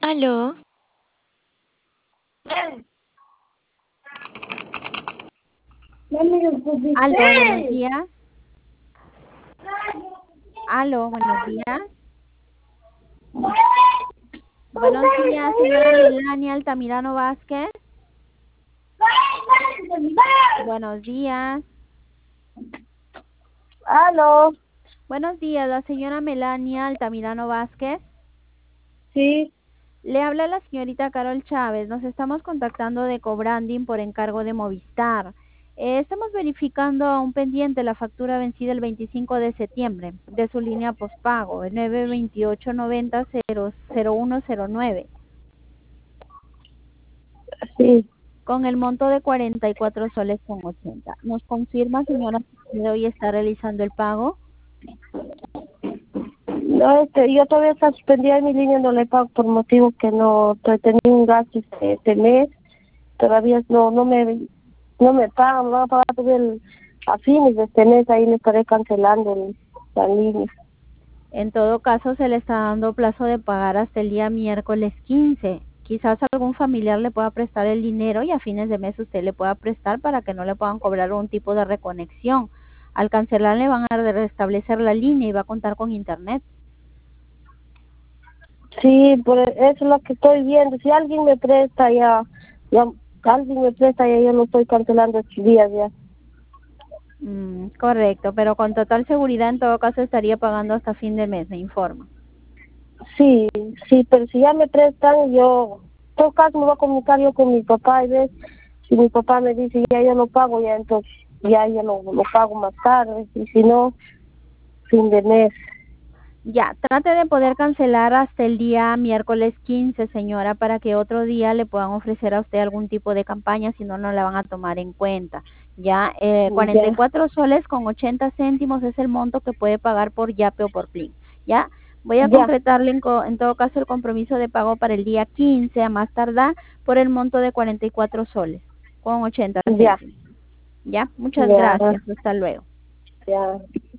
Aló, Aló, buenos días. Aló, buenos días. Buenos días, señora Melania Altamirano Vázquez. Buenos días. Aló, Buenos días, la señora Melania Altamirano Vázquez. sí, Le habla la señorita Carol Chávez. Nos estamos contactando de Cobranding por encargo de Movistar. Estamos verificando un pendiente la factura vencida el 25 de septiembre de su línea postpago, el 928900109, sí. con el monto de 44 soles con 80. ¿Nos confirma, señora, si de hoy está realizando el pago? No, yo todavía está suspendida en mi línea, no le pago por motivo que no tenía un gasto este mes. Todavía no me pagan, me van a pagar todavía a fines de este mes, ahí me estaré cancelando la línea. En todo caso, se le está dando plazo de pagar hasta el día miércoles 15. Quizás algún familiar le pueda prestar el dinero y a fines de mes usted le pueda prestar para que no le puedan cobrar un tipo de reconexión. Al cancelar le van a restablecer la línea y va a contar con internet. Sí, eso es lo que estoy viendo. Si alguien me presta ya yo lo estoy cancelando estos días ya. Correcto, pero con total seguridad en todo caso estaría pagando hasta fin de mes, me informa. Sí, sí, pero si ya me prestan, yo, en todo caso me voy a comunicar yo con mi papá y ver si mi papá me dice ya yo lo pago, ya entonces ya lo pago más tarde, y si no, fin de mes. Ya, trate de poder cancelar hasta el día miércoles 15, señora, para que otro día le puedan ofrecer a usted algún tipo de campaña, si no, no la van a tomar en cuenta. Ya, Ya, 44 soles con 80 céntimos es el monto que puede pagar por Yape o por Plin. Ya, voy a ya, concretarle en todo caso el compromiso de pago para el día 15, a más tardar, por el monto de 44 soles con 80 ya, céntimos. Ya, muchas ya, gracias. Hasta luego. ya.